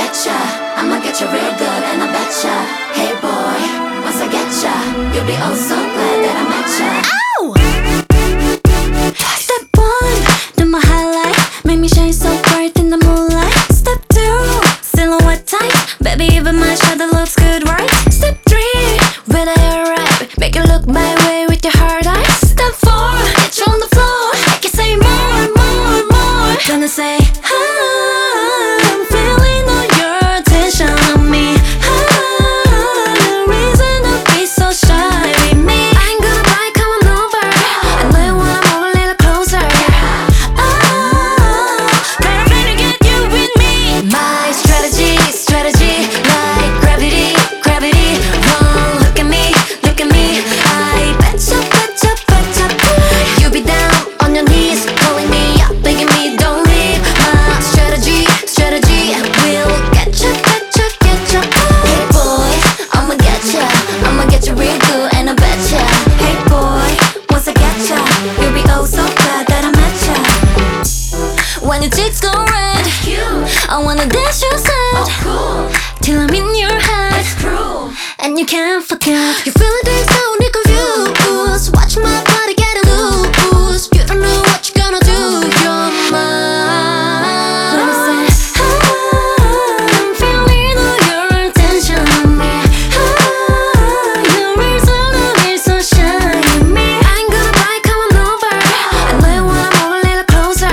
getcha, I'ma get you real good and I betcha. Hey boy, once I get ya, you'll be oh so glad that I met ya. Ow! Step 1, do my highlight, make me shine so bright in the moonlight. Step 2, silhouette tight, baby even my shadow looks good, right? Step 3, when I arrive, make you look my way with your hard eyes. Step 4, get you on the floor, make you say more, more, more. Gonna say, I'm feeling all your attention on me. No reason to be so shy with me. I ain't gonna bite, come on over, and then when I'm over a little closer, gotta really get you with me. My strategy, like gravity, gravity. Won't look at me, I betcha, betcha, betcha. You be down on your knees, calling me up, begging me don't leave. My strategy will getcha, getcha, getcha. Hey boy, I'ma get you real good and I betcha. Hey boy, once I get ya, you'll be oh so glad that I met ya. When your cheeks go red, I wanna dance your side, till I'm in your head, and you can't forget. You feel it deep down, you confused. Watch my body get loose. You don't know what you're gonna do. You're mine. When I say, I'm feeling all your attention on me. Your reason to be so shy with me. I ain't gonna bite, come on over, and then when I'm over a little closer,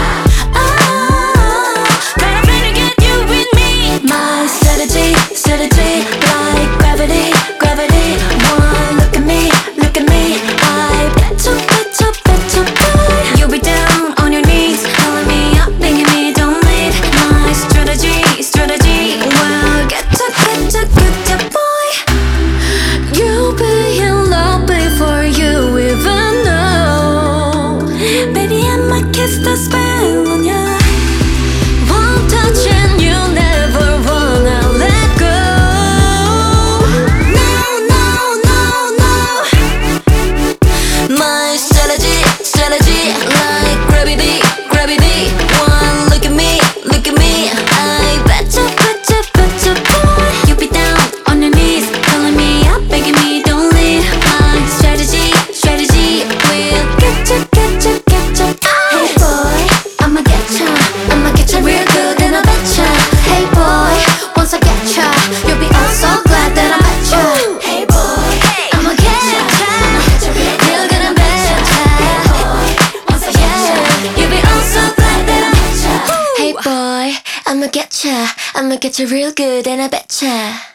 gotta really get you with me. My strategy, like gravity, gravity. One look at me, I betcha, betcha, betcha, boy. You'll be down on your knees, calling me up, begging me don't leave. My strategy, well, getcha, getcha, getcha, boy. You'll be in love before you even know. Baby, I might kiss the spell on ya. One touch and you never wanna let go. No, no, no, no. My strategy, like gravity, gravity. One look at me, I betcha, betcha, betcha, boy. You be down on your knees, calling me up, begging me don't leave. My strategy will getcha, getcha, getcha. Hey boy, I'ma get ya real good and I betcha. Hey boy, once I get ya, you'll be oh so glad that I met ya. Hey boy, I'ma get ya real good and betcha. Hey boy, once I get ya, you'll be oh so glad that I met ya. Hey boy, I'ma get ya real good and I betcha.